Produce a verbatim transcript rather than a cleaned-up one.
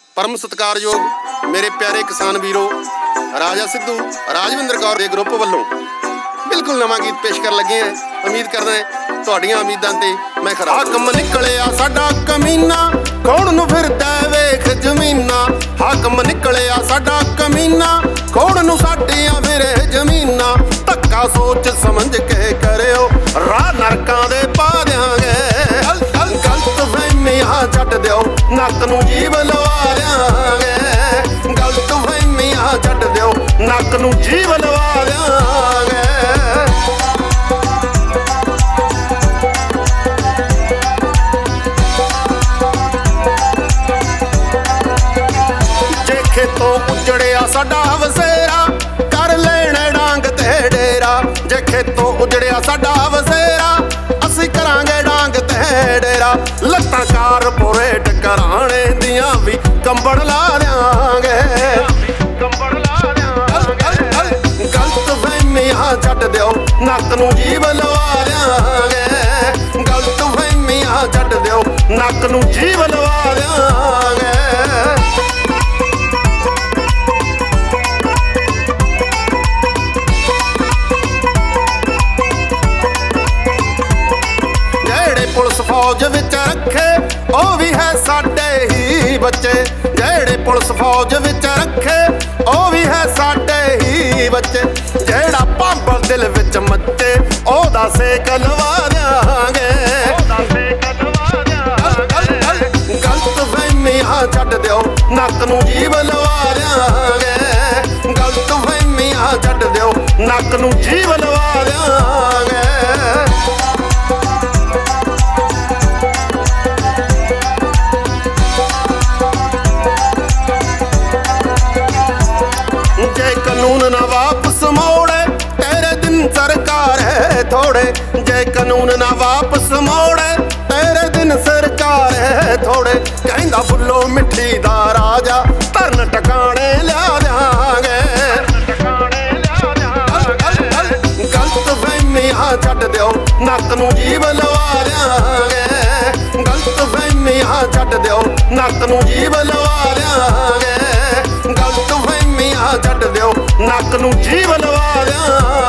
परम सत्कारयोग मेरे प्यारे किसान वीरों, राजा सिद्धू राजविंदर कौर के ग्रुप वालों बिल्कुल नवा गीत पेश कर लगे हैं। उम्मीद करते हैं तुहाडियां उम्मीदां ते मैं खरा। हाकम निकलिया साडा कमीना, कौन नूं फिरदा वेख जमीना। हाकम निकलिया साडा कमीना, कौन नूं साडियां फिरे जमीना। धक्का सोच समझ के करियो, राह नरकां दे पा दिआंगे। गलत फहमियां छड्ड दिओ, नक नूं जीव लवा दिआंगे। गलत फहमियां छड्ड दिओ, नक नूं जीव लवा दिआंगे। खेतों उजड़िया साडा वसेरा, कर लेने डांग ते डेरा। जे खेतों उजड़िया साडा वसेरा, असी करांगे डांग ते डेरा। लत्तां कारपोरेट कराने दियां भी कंबड़ ला देंगे। गलत फहमियां छड्ड दिओ, नक नूं जीव लवा देंगे। गलत फहमियां छड्ड दिओ, नक नूं जीव लवा देंगे। पुलिस फौज विच रखे ओ भी है साडे ही बच्चे। जेड़े पुलिस फौज विच रखे ओ भी है साडे ही बच्चे। जेड़ा भांबर दिल विच मच्चे ओदा सेक लवा देंगे। गलत फहमियां छड्ड दिओ, नक नूं जीव लवा देंगे। गलत फहमियां छड्ड दिओ, नक नूं जीव लवा देंगे। जे कानून ना वापस मोड़े, तेरे दिन सरकार है थोड़े। जे कानून ना वापस मोड़े, तेरे दिन सरकार है थोड़े। कहंदा फुल्लो मिट्टी दा राजा, धरन टकाने लिया देंगे। गलत फहमियां छड्ड दिओ, नक नूं जीव लवा देंगे। गलत फहमियां छड्ड दिओ, नक नूं जीव लवा देंगे। गलत फहमियां छड्ड दिओ, नक नूं जीव लवा देंगे।